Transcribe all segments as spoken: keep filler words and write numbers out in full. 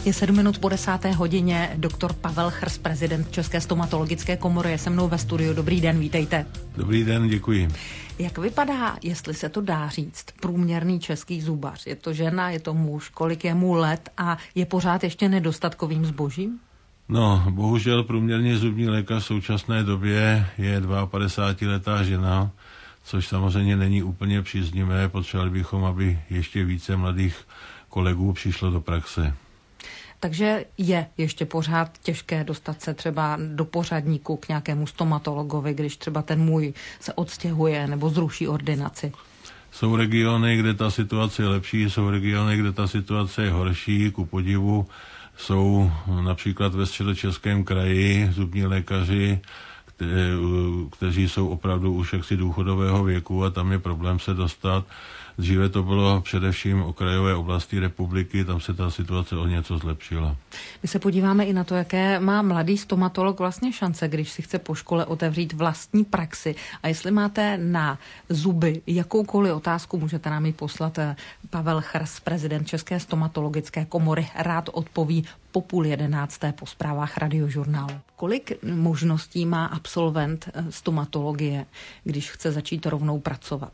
Je sedm minut po desáté hodině. Doktor Pavel Chrs, prezident České stomatologické komory, je se mnou ve studiu. Dobrý den, vítejte. Dobrý den, děkuji. Jak vypadá, jestli se to dá říct, průměrný český zubař? Je to žena, je to muž, kolik je mu let a je pořád ještě nedostatkovým zbožím? No, bohužel průměrný zubní lékař v současné době je padesátidvouletá žena, což samozřejmě není úplně příznivé. Potřebovali bychom, aby ještě více mladých kolegů přišlo do praxe. Takže je ještě pořád těžké dostat se třeba do pořadníku k nějakému stomatologovi, když třeba ten můj se odstěhuje nebo zruší ordinaci. Jsou regiony, kde ta situace je lepší, jsou regiony, kde ta situace je horší. Ku podivu jsou například ve Středočeském kraji zubní lékaři, kte, kteří jsou opravdu už jaksi důchodového věku a tam je problém se dostat. Dříve to bylo především okrajové oblasti republiky, tam se ta situace o něco zlepšila. My se podíváme i na to, jaké má mladý stomatolog vlastně šance, když si chce po škole otevřít vlastní praxi. A jestli máte na zuby jakoukoliv otázku, můžete nám ji poslat. Pavel Chrs, prezident České stomatologické komory, rád odpoví po půl jedenácté po zprávách Radiožurnálu. Kolik možností má absolvent stomatologie, když chce začít rovnou pracovat?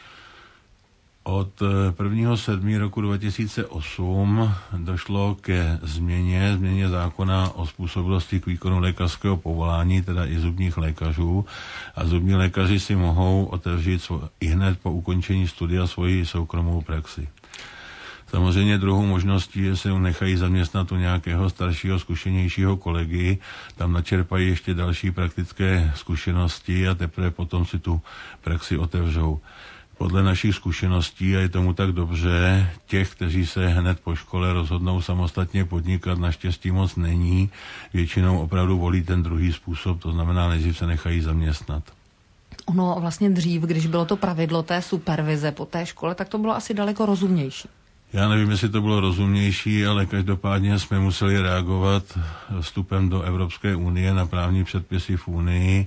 Od prvního sedmého roku dva tisíce osm došlo ke změně, změně zákona o způsobilosti k výkonu lékařského povolání, teda i zubních lékařů. A zubní lékaři si mohou otevřít i hned po ukončení studia svoji soukromou praxi. Samozřejmě druhou možností je, že se nechají zaměstnat u nějakého staršího, zkušenějšího kolegy, tam načerpají ještě další praktické zkušenosti a teprve potom si tu praxi otevřou. Podle našich zkušeností, a je tomu tak dobře, těch, kteří se hned po škole rozhodnou samostatně podnikat, naštěstí moc není. Většinou opravdu volí ten druhý způsob, to znamená, nejdřív se nechají zaměstnat. Ono vlastně dřív, když bylo to pravidlo té supervize po té škole, tak to bylo asi daleko rozumnější. Já nevím, jestli to bylo rozumnější, ale každopádně jsme museli reagovat vstupem do Evropské unie na právní předpisy v Unii,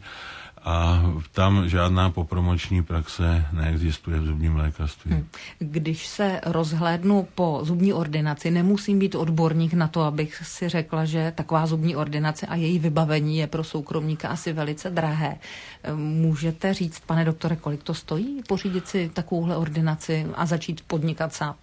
a tam žádná popromoční praxe neexistuje v zubním lékařství. Hmm. Když se rozhlédnu po zubní ordinaci, nemusím být odborník na to, abych si řekla, že taková zubní ordinace a její vybavení je pro soukromníka asi velice drahé. Můžete říct, pane doktore, kolik to stojí pořídit si takovouhle ordinaci a začít podnikat sám?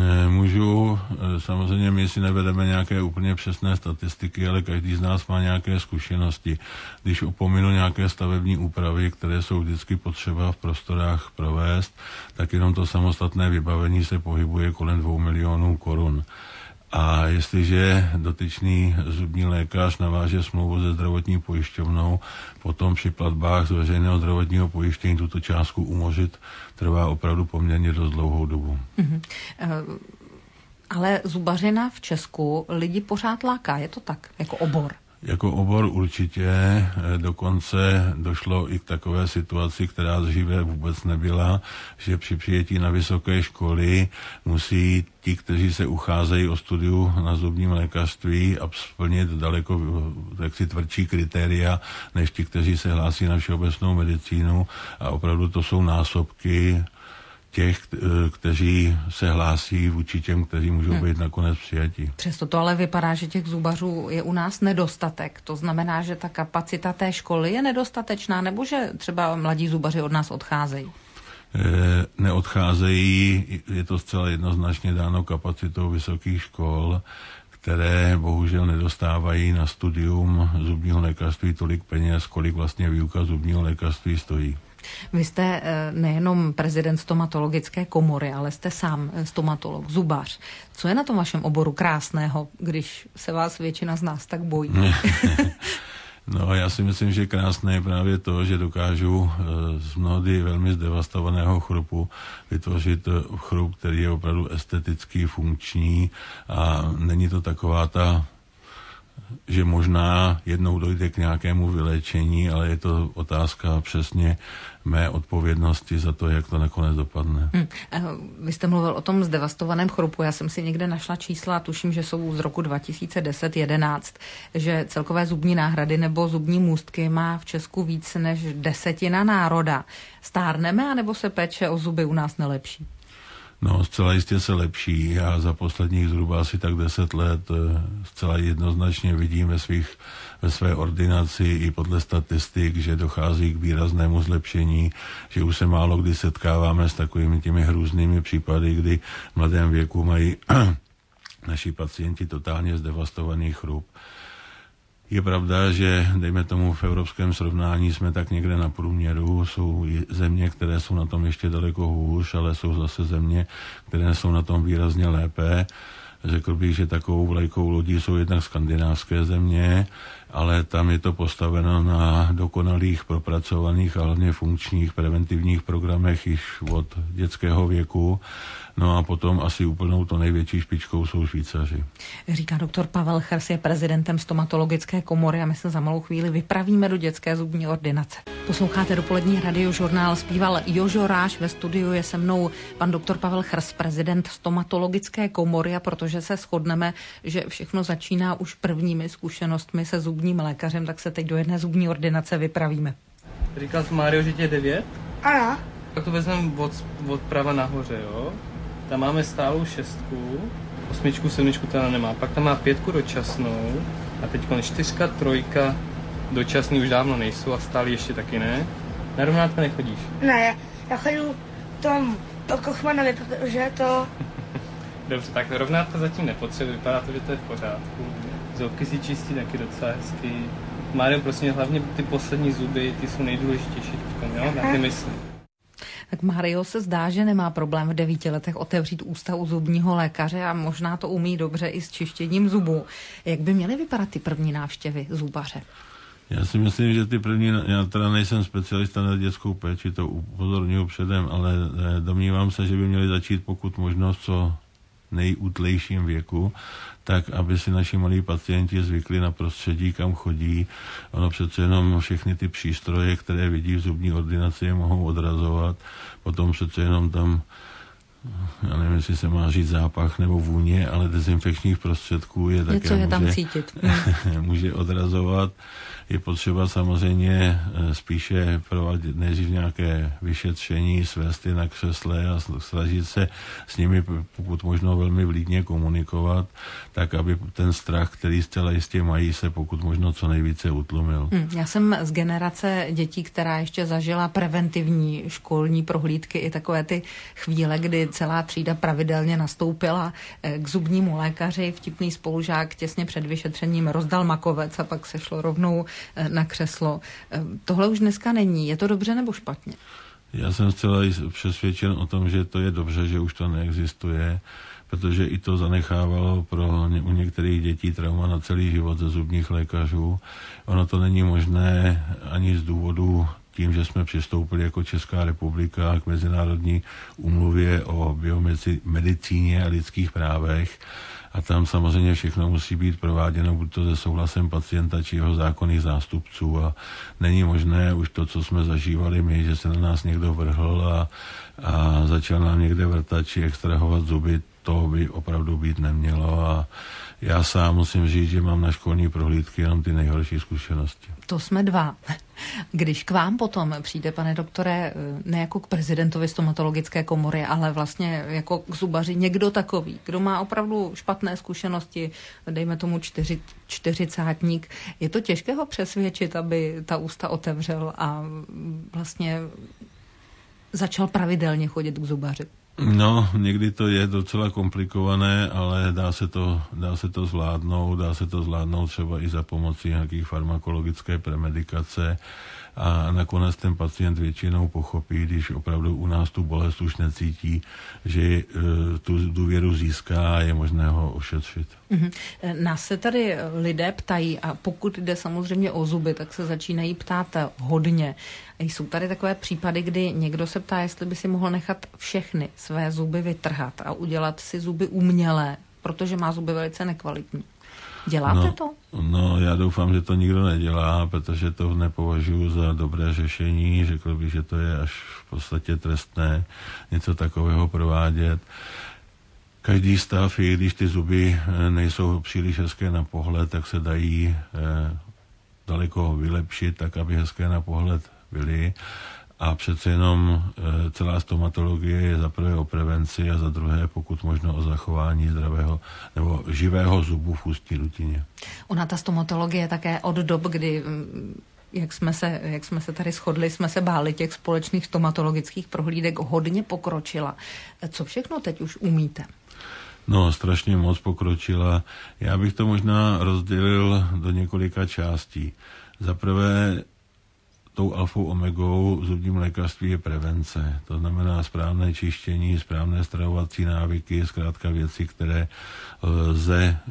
Můžu, samozřejmě my si nevedeme nějaké úplně přesné statistiky, ale každý z nás má nějaké zkušenosti. Když opominu nějaké stavební úpravy, které jsou vždycky potřeba v prostorách provést, tak jenom to samostatné vybavení se pohybuje kolem dvou milionů korun. A jestliže dotyčný zubní lékař naváže smlouvu se zdravotní pojišťovnou, potom při platbách z veřejného zdravotního pojištění tuto částku umořit trvá opravdu poměrně dost dlouhou dobu. Mm-hmm. Uh, ale zubařina v Česku lidi pořád láká, je to tak, jako obor? Jako obor určitě, dokonce došlo i k takové situaci, která dříve vůbec nebyla, že při přijetí na vysoké školy musí ti, kteří se ucházejí o studiu na zubním lékařství, splnit daleko jaksi tvrdší kritéria, než ti, kteří se hlásí na všeobecnou medicínu, a opravdu to jsou násobky těch, kteří se hlásí vůči těm, kteří můžou být hmm. nakonec přijatí. Přesto to ale vypadá, že těch zubařů je u nás nedostatek. To znamená, že ta kapacita té školy je nedostatečná, nebo že třeba mladí zubaři od nás odcházejí? E, neodcházejí, je to zcela jednoznačně dáno kapacitou vysokých škol, které bohužel nedostávají na studium zubního lékařství tolik peněz, kolik vlastně výuka zubního lékařství stojí. Vy jste nejenom prezident stomatologické komory, ale jste sám stomatolog, zubař. Co je na tom vašem oboru krásného, když se vás většina z nás tak bojí? No, já si myslím, že krásné je právě to, že dokážu z mnohdy velmi zdevastovaného chrupu vytvořit chrup, který je opravdu estetický, funkční, a není to taková ta, že možná jednou dojde k nějakému vyléčení, ale je to otázka přesně mé odpovědnosti za to, jak to nakonec dopadne. Hmm. Vy jste mluvil o tom zdevastovaném chrupu. Já jsem si někde našla čísla, tuším, že jsou z roku dva tisíce deset jedenáct, že celkové zubní náhrady nebo zubní můstky má v Česku víc než desetina národa. Stárneme, anebo se péče o zuby u nás nelepší? No, zcela jistě se lepší. Já za posledních zhruba asi tak deset let zcela jednoznačně vidím ve, svých, ve své ordinaci i podle statistik, že dochází k výraznému zlepšení, že už se málo kdy setkáváme s takovými těmi hrůznými případy, kdy v mladém věku mají naši pacienti totálně zdevastovaný chrup. Je pravda, že dejme tomu v evropském srovnání jsme tak někde na průměru. Jsou země, které jsou na tom ještě daleko hůř, ale jsou zase země, které jsou na tom výrazně lépe. Řekl bych, že takovou vlajkou lodí jsou jednak skandinávské země, ale tam je to postaveno na dokonalých, propracovaných a hlavně funkčních preventivních programech již od dětského věku. No a potom asi úplnou to největší špičkou jsou Švýcaři. Říká doktor Pavel Chrs, je prezidentem stomatologické komory a my se za malou chvíli vypravíme do dětské zubní ordinace. Posloucháte dopolední radiožurnál, zpíval Jožo Ráš, ve studiu je se mnou pan doktor Pavel Chrs, prezident stomatologické komory, a protože se shodneme, že všechno začíná už prvními zkušenostmi se zubním lékařem, tak se teď do jedné zubní ordinace vypravíme. Říkal jsi, Mário, že tě je devět? Ano. Tak to vezmeme od, od prava nahoře, jo? Tam máme stálou šestku, osmičku, sedmičku teda nemá, pak tam má pětku dočasnou a teď čtyřka, trojka, dočasný už dávno nejsou a stále ještě taky ne. Na rovnátka nechodíš? Ne, já, já chodím tom po Kochmanovi, protože to... Dobře, tak rovnátka zatím nepotřebuje, vypadá to, že to je v pořádku. Zubky si čistí taky docela hezky. Mário, prosím, hlavně ty poslední zuby, ty jsou nejdůležitější teďko, jo? Na ty myslím. Tak Mário se zdá, že nemá problém v devíti letech otevřít ústa u zubního lékaře a možná to umí dobře i s čištěním zubů. Jak by měly vypadat ty první návštěvy zubaře? Já si myslím, že ty první, já teda nejsem specialista na dětskou péči, to upozorňuji předem, ale domnívám se, že by měli začít pokud možno co nejútlejším věku, tak aby si naši malí pacienti zvykli na prostředí, kam chodí. Ono přece jenom všechny ty přístroje, které vidí v zubní ordinaci, je mohou odrazovat. Potom přece jenom tam, já nevím, jestli se má říct zápach nebo vůně, ale dezinfekčních prostředků je také Něco je tam může, cítit. může odrazovat. Je potřeba samozřejmě spíše provádět nejdřív nějaké vyšetření, svést je na křesle a snažit se s nimi pokud možno velmi vlídně komunikovat, tak aby ten strach, který zcela jistě mají, se pokud možno co nejvíce utlumil. Hmm, já jsem z generace dětí, která ještě zažila preventivní školní prohlídky i takové ty chvíle, kdy celá třída pravidelně nastoupila k zubnímu lékaři. Vtipný spolužák těsně před vyšetřením rozdal makovec a pak se šlo rovnou na křeslo. Tohle už dneska není. Je to dobře nebo špatně? Já jsem zcela přesvědčen o tom, že to je dobře, že už to neexistuje, protože i to zanechávalo pro ně, u některých dětí trauma na celý život ze zubních lékařů. Ono to není možné ani z důvodu tím, že jsme přistoupili jako Česká republika k mezinárodní úmluvě o biomedicíně a lidských právech. A tam samozřejmě všechno musí být prováděno buď to se souhlasem pacienta či jeho zákonných zástupců a není možné už to, co jsme zažívali my, že se na nás někdo vrhl a, a začal nám někde vrtat či extrahovat zuby, to by opravdu být nemělo a já sám musím říct, že mám na školní prohlídky jenom ty nejhorší zkušenosti. To jsme dva. Když k vám potom přijde, pane doktore, ne jako k prezidentovi stomatologické komory, ale vlastně jako k zubaři někdo takový, kdo má opravdu špatné zkušenosti, dejme tomu čtyři, čtyřicátník, je to těžké ho přesvědčit, aby ta ústa otevřel a vlastně začal pravidelně chodit k zubaři? No, někdy to je docela komplikované, ale dá se to, dá se to zvládnout, dá se to zvládnout třeba i za pomocí nějakých farmakologické premedikace a nakonec ten pacient většinou pochopí, když opravdu u nás tu bolest už necítí, že tu důvěru získá a je možné ho ošetřit. Mm-hmm. Nás se tady lidé ptají a pokud jde samozřejmě o zuby, tak se začínají ptát hodně. Jsou tady takové případy, kdy někdo se ptá, jestli by si mohl nechat všechny své zuby vytrhat a udělat si zuby umělé, protože má zuby velice nekvalitní. Děláte no, to? No, já doufám, že to nikdo nedělá, protože to nepovažuji za dobré řešení. Řekl bych, že to je až v podstatě trestné něco takového provádět. Každý stav, i když ty zuby nejsou příliš hezké na pohled, tak se dají eh, daleko vylepšit, tak aby hezké na pohled byly. a přece jenom celá stomatologie je za prvé o prevenci a za druhé pokud možno o zachování zdravého nebo živého zubu v ústní dutině. Ona ta stomatologie také od dob, kdy Jak jsme, se, jak jsme se tady shodli, jsme se báli těch společných stomatologických prohlídek, hodně pokročila. Co všechno teď už umíte? No, strašně moc pokročila. Já bych to možná rozdělil do několika částí. Za prvé, tou alfou omegou v zubním lékařství je prevence. To znamená správné čištění, správné stravovací návyky, zkrátka věci, které lze e,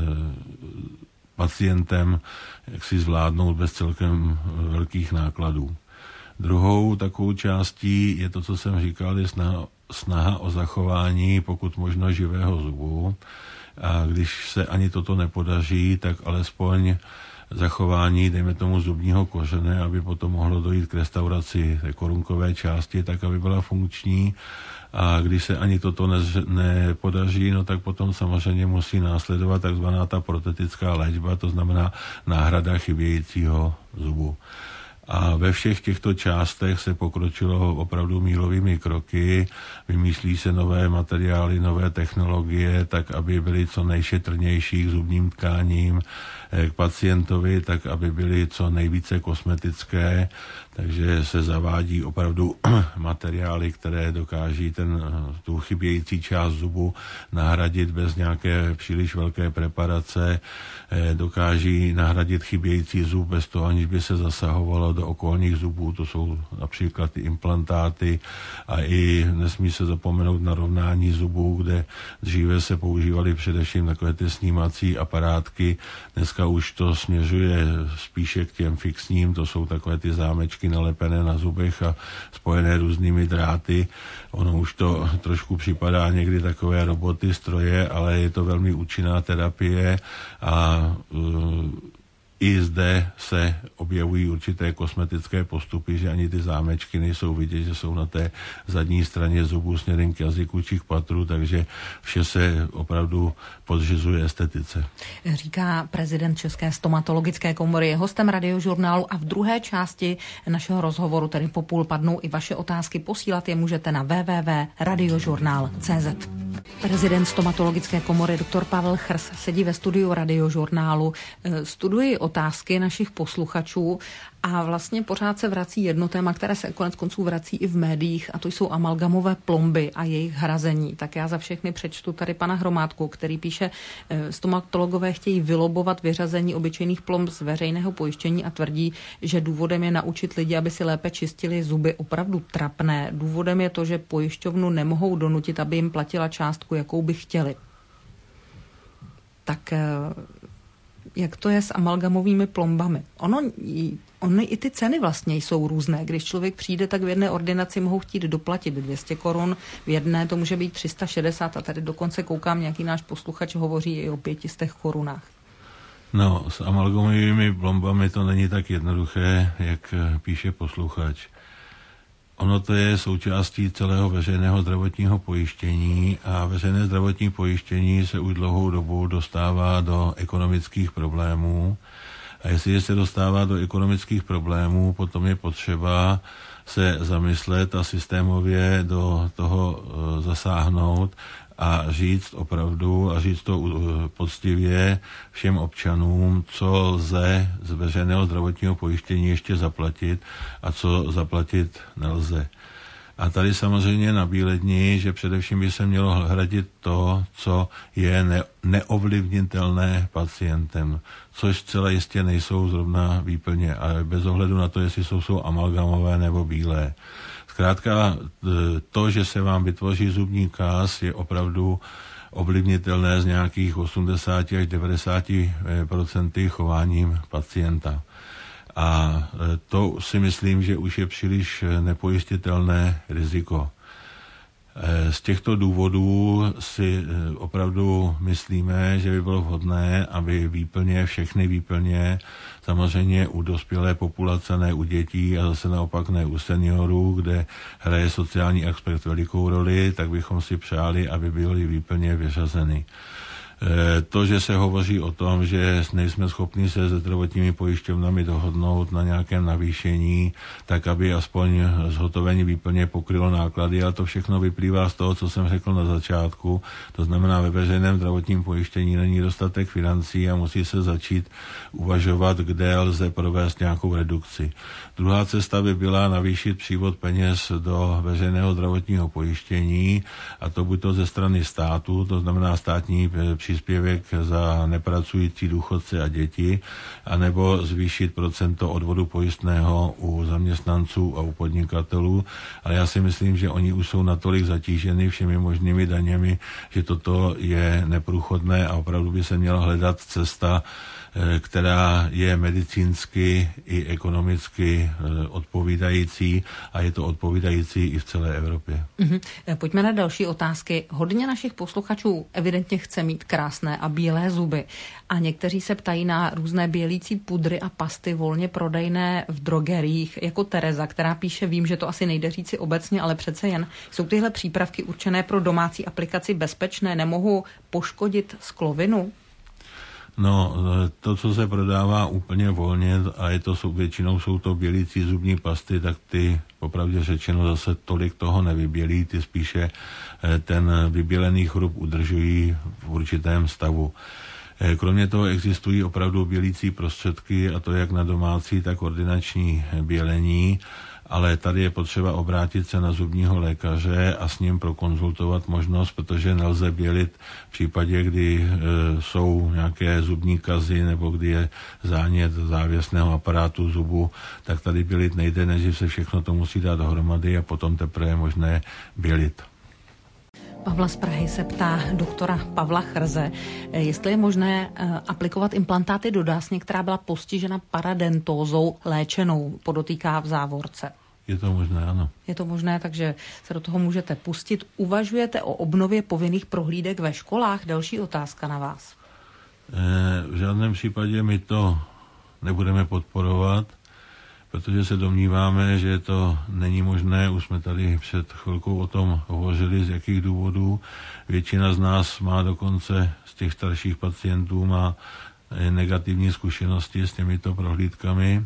pacientem jak si zvládnout bez celkem velkých nákladů. Druhou takovou částí je to, co jsem říkal, je snaha, snaha o zachování pokud možno živého zubu. A když se ani toto nepodaří, tak alespoň zachování, dejme tomu, zubního kořene, aby potom mohlo dojít k restauraci té korunkové části, tak aby byla funkční. A když se ani toto ne, nepodaří, no tak potom samozřejmě musí následovat takzvaná ta protetická léčba, to znamená náhrada chybějícího zubu. A ve všech těchto částech se pokročilo opravdu mílovými kroky, vymýšlí se nové materiály, nové technologie, tak aby byly co nejšetrnější k zubním tkáním, k pacientovi, tak aby byly co nejvíce kosmetické, takže se zavádí opravdu materiály, které dokáží ten, tu chybějící část zubu nahradit bez nějaké příliš velké preparace, dokáží nahradit chybějící zub bez toho, aniž by se zasahovalo do okolních zubů, to jsou například ty implantáty a i nesmí se zapomenout na rovnání zubů, kde dříve se používaly především takové ty snímací aparátky, dneska už to směřuje spíše k těm fixním, to jsou takové ty zámečky nalepené na zubech a spojené různými dráty. Ono už to trošku připadá někdy takové roboty, stroje, ale je to velmi účinná terapie a uh, i zde se objevují určité kosmetické postupy, že ani ty zámečky nejsou vidět, že jsou na té zadní straně zubu směrem k jazyku či k patru, takže vše se opravdu podřizuje estetice. Říká prezident České stomatologické komory, je hostem Radiožurnálu a v druhé části našeho rozhovoru, tedy po půl, padnou i vaše otázky. Posílat je můžete na w w w tečka radiožurnál tečka c z. Prezident stomatologické komory doktor Pavel Chrs sedí ve studiu Radiožurnálu. Studuji otázky našich posluchačů a vlastně pořád se vrací jedno téma, které se konec konců vrací i v médiích, a to jsou amalgamové plomby a jejich hrazení. Tak já za všechny přečtu tady pana Hromádku, který píše, stomatologové chtějí vylobovat vyřazení obyčejných plomb z veřejného pojištění a tvrdí, že důvodem je naučit lidi, aby si lépe čistili zuby. Opravdu trapné. Důvodem je to, že pojišťovnu nemohou donutit, aby jim platila částku, jakou by chtěli. Tak jak to je s amalgamovými plombami? Ono, ony i ty ceny vlastně jsou různé. Když člověk přijde, tak v jedné ordinaci mohou chtít doplatit dvě stě korun, v jedné to může být tři sta šedesát a tady dokonce koukám, nějaký náš posluchač hovoří i o pěti korunách. No, s amalgamovými plombami to není tak jednoduché, jak píše posluchač. Ono to je součástí celého veřejného zdravotního pojištění a veřejné zdravotní pojištění se už dlouhou dobu dostává do ekonomických problémů. A jestliže se dostává do ekonomických problémů, potom je potřeba se zamyslet a systémově do toho zasáhnout a říct opravdu a říct to poctivě všem občanům, co lze z veřejného zdravotního pojištění ještě zaplatit a co zaplatit nelze. A tady samozřejmě nabílední, že především by se mělo hradit to, co je ne- neovlivnitelné pacientem, což celé jistě nejsou zrovna výplně, ale bez ohledu na to, jestli jsou, jsou amalgamové nebo bílé. Zkrátka to, že se vám vytvoří zubní káz, je opravdu ovlivnitelné z nějakých osmdesát až devadesát procent chováním pacienta. A to si myslím, že už je příliš nepojistitelné riziko. Z těchto důvodů si opravdu myslíme, že by bylo vhodné, aby výplně, všechny výplně, samozřejmě u dospělé populace, ne u dětí a zase naopak ne u seniorů, kde hraje sociální aspekt velikou roli, tak bychom si přáli, aby byly výplně vyřazeny. To, že se hovoří o tom, že nejsme schopni se se zdravotními pojišťovnami dohodnout na nějakém navýšení, tak aby aspoň zhotovení výplně pokrylo náklady, ale to všechno vyplývá z toho, co jsem řekl na začátku. To znamená, ve veřejném zdravotním pojištění není dostatek financí a musí se začít uvažovat, kde lze provést nějakou redukci. Druhá cesta by byla navýšit přívod peněz do veřejného zdravotního pojištění, a to buď to ze strany státu, to znamená státní příspěvek za nepracující důchodce a děti, anebo zvýšit procento odvodu pojistného u zaměstnanců a u podnikatelů. Ale já si myslím, že oni už jsou natolik zatíženi všemi možnými daněmi, že toto je neprůchodné a opravdu by se měla hledat cesta, která je medicínsky i ekonomicky odpovídající, a je to odpovídající i v celé Evropě. Mm-hmm. Pojďme na další otázky. Hodně našich posluchačů evidentně chce mít krásné a bílé zuby a někteří se ptají na různé bělící pudry a pasty volně prodejné v drogeriích, jako Tereza, která píše, vím, že to asi nejde říci obecně, ale přece jen jsou tyhle přípravky určené pro domácí aplikaci bezpečné, nemohou poškodit sklovinu? No, to, co se prodává úplně volně, a je to, jsou, většinou jsou to bělící zubní pasty, tak ty, popravdě řečeno, zase tolik toho nevybělí, ty spíše ten vybělený chrup udržují v určitém stavu. Kromě toho existují opravdu bělící prostředky, a to jak na domácí, tak ordinační bělení, ale tady je potřeba obrátit se na zubního lékaře a s ním prokonzultovat možnost, protože nelze bělit v případě, kdy e, jsou nějaké zubní kazy nebo kdy je zánět závěsného aparátu zubu, tak tady bělit nejde, než se všechno to musí dát dohromady a potom teprve je možné bělit. Pavla z Prahy se ptá doktora Pavla Chrze, jestli je možné aplikovat implantáty do dásně, která byla postižena paradentózou léčenou, podotýká v závorce. Je to možné, ano. Je to možné, takže se do toho můžete pustit. Uvažujete o obnově povinných prohlídek ve školách? Další otázka na vás. E, v žádném případě my to nebudeme podporovat, protože se domníváme, že to není možné. Už jsme tady před chvilkou o tom hovořili, z jakých důvodů. Většina z nás má dokonce z těch starších pacientů má negativní zkušenosti s těmito prohlídkami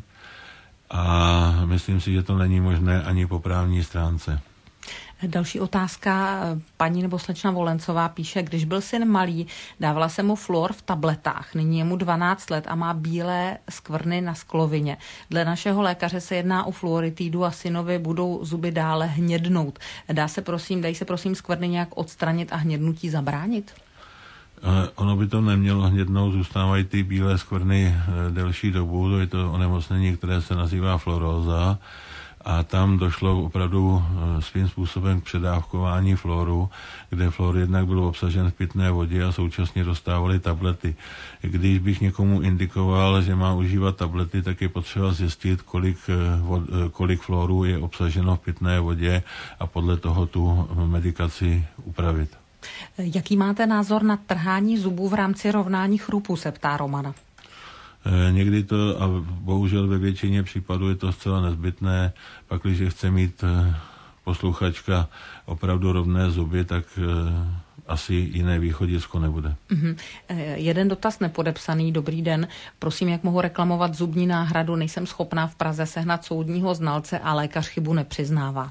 a myslím si, že to není možné ani po právní stránce. Další otázka, paní nebo slečna Volencová píše, když byl syn malý, dávala se mu fluor v tabletách, nyní je mu dvanáct let a má bílé skvrny na sklovině. Dle našeho lékaře se jedná o fluoritidu a synovi budou zuby dále hnědnout. Dá se prosím, dají se prosím skvrny nějak odstranit a hnědnutí zabránit? Ono by to nemělo hnědnout, zůstávají ty bílé skvrny delší dobu, to je to onemocnění, které se nazývá fluoróza. A tam došlo opravdu svým způsobem k předávkování fluoru, kde fluor jednak byl obsažen v pitné vodě a současně dostávali tablety. Když bych někomu indikoval, že má užívat tablety, tak je potřeba zjistit, kolik, vod, kolik fluoru je obsaženo v pitné vodě a podle toho tu medikaci upravit. Jaký máte názor na trhání zubů v rámci rovnání chrupu, se ptá Romana. Někdy to, a bohužel ve většině případů je to zcela nezbytné, pak když chce mít posluchačka opravdu rovné zuby, tak asi jiné východisko nebude. Mm-hmm. Jeden dotaz nepodepsaný. Dobrý den. Prosím, jak mohu reklamovat zubní náhradu? Nejsem schopná v Praze sehnat soudního znalce a lékař chybu nepřiznává.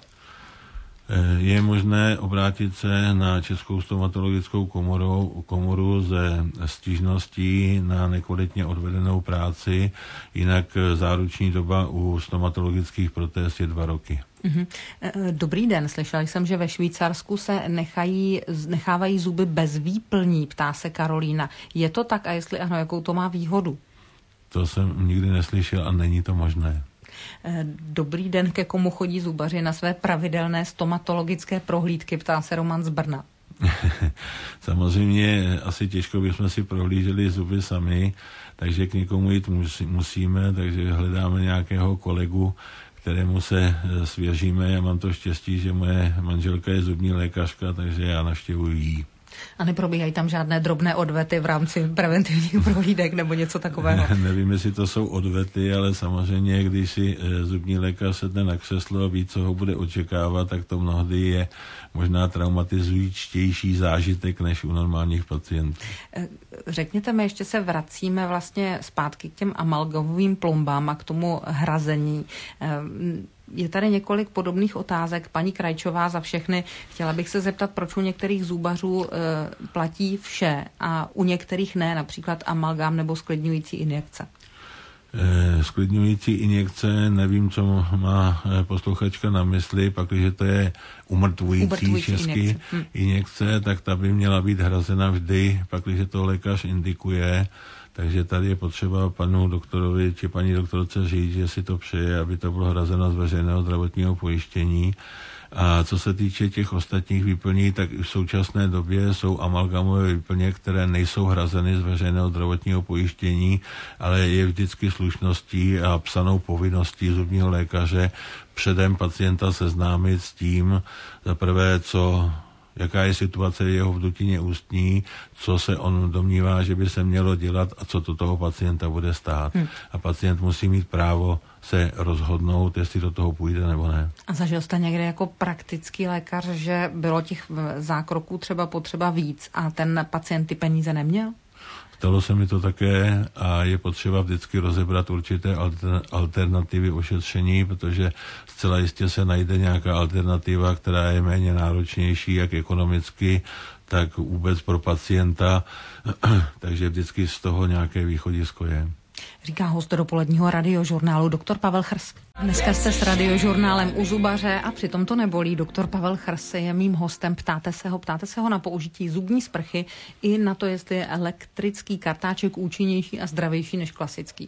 Je možné obrátit se na Českou stomatologickou komoru, komoru ze stížností na nekvalitně odvedenou práci, jinak záruční doba u stomatologických protéz je dva roky. Dobrý den, slyšela jsem, že ve Švýcarsku se nechají, nechávají zuby bez výplní, ptá se Karolína. Je to tak a jestli ano, jakou to má výhodu? To jsem nikdy neslyšel a není to možné. Dobrý den, ke komu chodí zubaři na své pravidelné stomatologické prohlídky, ptá se Roman z Brna. Samozřejmě asi těžko bychom si prohlíželi zuby sami, takže k někomu jít musíme, takže hledáme nějakého kolegu, kterému se svěříme. Já mám to štěstí, že moje manželka je zubní lékařka, takže já navštěvuji jí. A neprobíhají tam žádné drobné odvety v rámci preventivních prohlídek nebo něco takového? Ne, nevím, jestli to jsou odvety, ale samozřejmě, když si zubní lékař sedne na křeslo a ví, co ho bude očekávat, tak to mnohdy je možná traumatizujíčtější zážitek než u normálních pacientů. Řekněte mi, ještě se vracíme vlastně zpátky k těm amalgamovým plombám a k tomu hrazení. Je tady několik podobných otázek. Paní Krajčová za všechny. Chtěla bych se zeptat, proč u některých zubařů e, platí vše a u některých ne, například amalgám nebo sklidňující injekce. E, sklidňující injekce, nevím, co má posluchačka na mysli, pak, když to je umrtvující česky injekce. Hm. injekce, tak ta by měla být hrazena vždy, pak, když to lékař indikuje. Takže tady je potřeba panu doktorovi či paní doktorce říct, že si to přeje, aby to bylo hrazeno z veřejného zdravotního pojištění. A co se týče těch ostatních výplní, tak v současné době jsou amalgamové výplně, které nejsou hrazeny z veřejného zdravotního pojištění, ale je vždycky slušností a psanou povinností zubního lékaře předem pacienta seznámit s tím, za prvé, co jaká je situace jeho v dutině ústní, co se on domnívá, že by se mělo dělat a co to toho pacienta bude stát. Hmm. A pacient musí mít právo se rozhodnout, jestli do toho půjde nebo ne. A zažil jste někdy jako praktický lékař, že bylo těch zákroků třeba potřeba víc a ten pacient ty peníze neměl? Stalo se mi to také a je potřeba vždycky rozebrat určité alternativy ošetření, protože zcela jistě se najde nějaká alternativa, která je méně náročnější, jak ekonomicky, tak vůbec pro pacienta, takže vždycky z toho nějaké východisko je. Říká host dopoledního radiožurnálu doktor Pavel Chrs. Dneska jste s radiožurnálem u zubaře a přitom to nebolí. Doktor Pavel Chrs je mým hostem. Ptáte se ho, ptáte se ho na použití zubní sprchy i na to, jestli je elektrický kartáček účinnější a zdravější než klasický.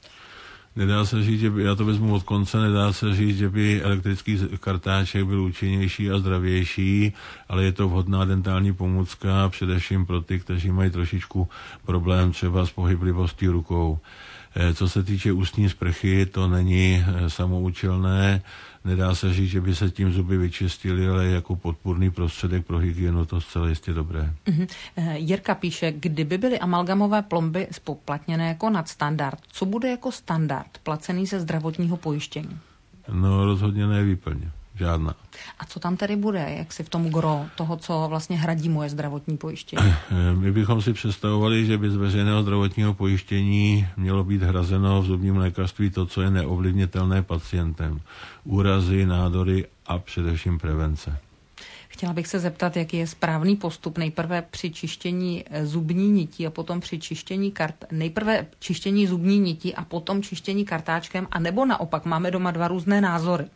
Nedá se říct, že by, já to vezmu od konce, nedá se říct, že by elektrický kartáček byl účinnější a zdravější, ale je to vhodná dentální pomůcka, především pro ty, kteří mají trošičku problém třeba s pohyblivostí rukou. Co se týče ústní sprchy, to není samoučelné, nedá se říct, že by se tím zuby vyčistily, ale jako podpůrný prostředek pro hygienu to zcela jistě dobré. Uh-huh. Jirka píše, kdyby byly amalgamové plomby spoplatněné jako nadstandard, co bude jako standard placený ze zdravotního pojištění? No rozhodně ne výplně. Žádná. A co tam tedy bude, jak si v tom gro toho, co vlastně hradí moje zdravotní pojištění? My bychom si představovali, že by z veřejného zdravotního pojištění mělo být hrazeno v zubním lékařství to, co je neovlivnitelné pacientem. Úrazy, nádory a především prevence. Chtěla bych se zeptat, jaký je správný postup nejprve při čištění zubní nití a potom při čištění kart... Nejprve čištění zubní nití a potom čištění kartáčkem, a nebo naopak, máme doma dva různé názory.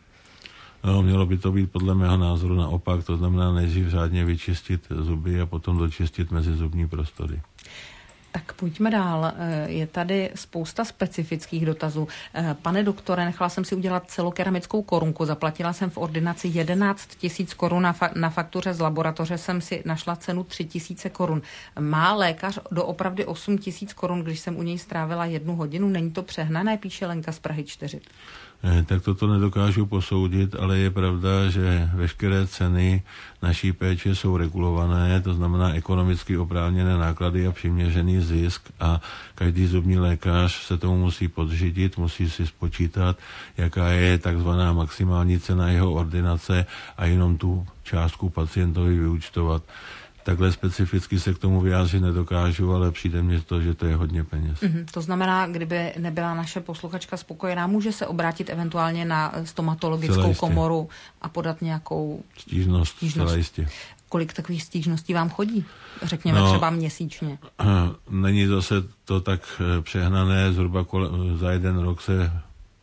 No, mělo by to být podle mého názoru naopak, to znamená nejdřív řádně vyčistit zuby a potom dočistit mezizubní prostory. Tak pojďme dál. Je tady spousta specifických dotazů. Pane doktore, nechala jsem si udělat celokeramickou korunku. Zaplatila jsem v ordinaci jedenáct tisíc korun. Na, fa- na faktuře z laboratoře jsem si našla cenu tři tisíce korun. Má lékař doopravdy osm tisíc korun, když jsem u něj strávila jednu hodinu? Není to přehnané, píše Lenka z Prahy čtyři. Tak toto nedokážu posoudit, ale je pravda, že veškeré ceny naší péče jsou regulované, to znamená ekonomicky oprávněné náklady a přiměřený zisk, a každý zubní lékař se tomu musí podřídit, musí si spočítat, jaká je takzvaná maximální cena jeho ordinace a jenom tu částku pacientovi vyúčtovat. Takhle specificky se k tomu vyjádřit nedokážu, ale přijde mně to, že to je hodně peněz. Mm-hmm. To znamená, kdyby nebyla naše posluchačka spokojená, může se obrátit eventuálně na stomatologickou komoru a podat nějakou stížnost. Stížnost. Jistě. Kolik takových stížností vám chodí? Řekněme no, třeba měsíčně. Není zase to tak přehnané, zhruba kolem, za jeden rok se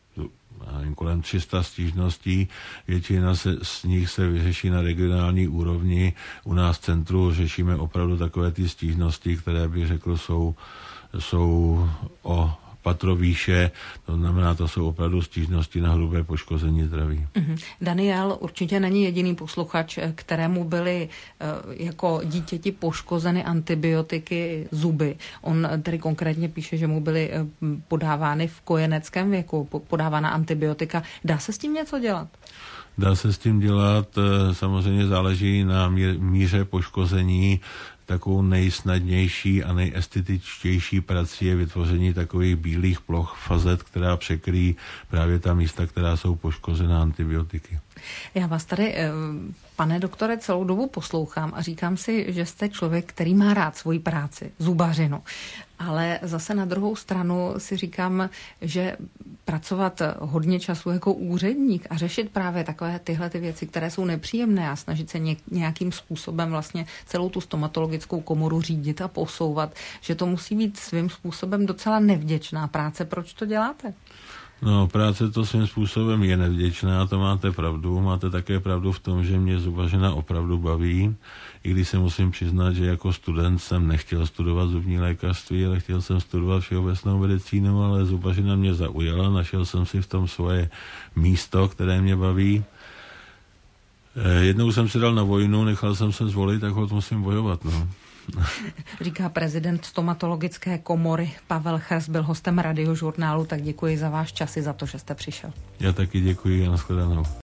kolem tři sta stížností, většina se, z nich se vyřeší na regionální úrovni. U nás v centru řešíme opravdu takové ty stížnosti, které bych řekl jsou, jsou o patro výše, to znamená, to jsou opravdu stížnosti na hrubé poškození zdraví. Mm-hmm. Daniel určitě není jediný posluchač, kterému byly uh, jako dítěti poškozeny antibiotiky zuby. On tedy konkrétně píše, že mu byly uh, podávány v kojeneckém věku, po, podávána antibiotika. Dá se s tím něco dělat? Dá se s tím dělat, samozřejmě záleží na míře poškození. takovou nejsnadnější a nejestetičtější prací je vytvoření takových bílých ploch fazet, která překryjí právě ta místa, která jsou poškozená antibiotiky. Já vás tady, pane doktore, celou dobu poslouchám a říkám si, že jste člověk, který má rád svoji práci, zubařinu. Ale zase na druhou stranu si říkám, že pracovat hodně času jako úředník a řešit právě takové tyhle ty věci, které jsou nepříjemné a snažit se nějakým způsobem vlastně celou tu stomatologickou komoru řídit a posouvat, že to musí být svým způsobem docela nevděčná práce. Proč to děláte? No, práce to svým způsobem je nevděčná, to máte pravdu. Máte také pravdu v tom, že mě zubařina opravdu baví. I když se musím přiznat, že jako student jsem nechtěl studovat zubní lékařství, ale chtěl jsem studovat všeobecnou medicínu, ale zubařina mě zaujala, našel jsem si v tom svoje místo, které mě baví. Jednou jsem si dal na vojnu, nechal jsem se zvolit, tak ho musím bojovat, no. Říká prezident stomatologické komory Pavel Chrs, byl hostem Radiožurnálu, tak děkuji za váš čas i za to, že jste přišel. Já taky děkuji a nashledanou.